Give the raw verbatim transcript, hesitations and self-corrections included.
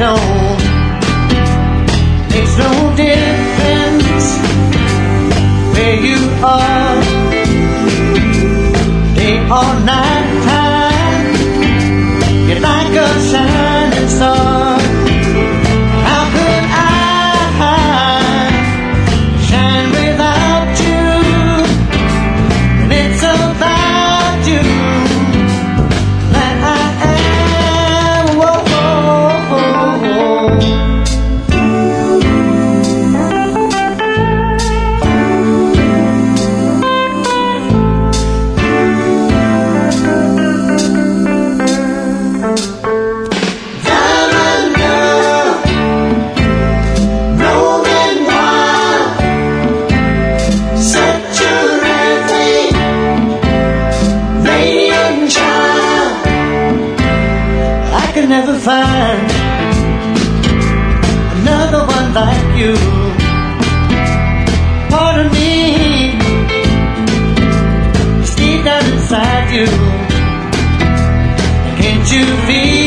don't. Makes no difference where you are, day or night time. You're like a shining star. How could I shine without you? When it's about you that I am. Whoa, whoa, whoa, whoa. Never find another one like you. Part of me is deep down inside you. Can't you feel